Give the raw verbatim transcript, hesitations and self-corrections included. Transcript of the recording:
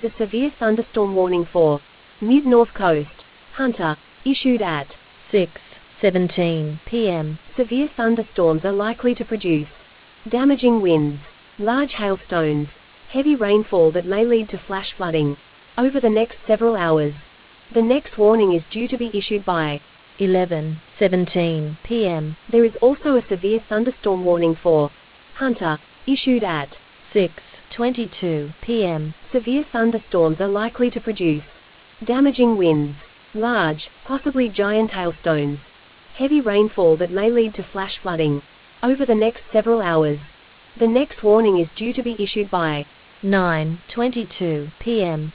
a severe thunderstorm warning for mid-north coast. Hunter. Issued at six seventeen p m Severe thunderstorms are likely to produce damaging winds, large hailstones, heavy rainfall that may lead to flash flooding over the next several hours. The next warning is due to be issued by eleven seventeen p m There is also a severe thunderstorm warning for Hunter. Issued at six twenty-two p m Severe thunderstorms are likely to produce damaging winds, large, possibly giant hailstones, heavy rainfall that may lead to flash flooding over the next several hours. The next warning is due to be issued by nine twenty-two p m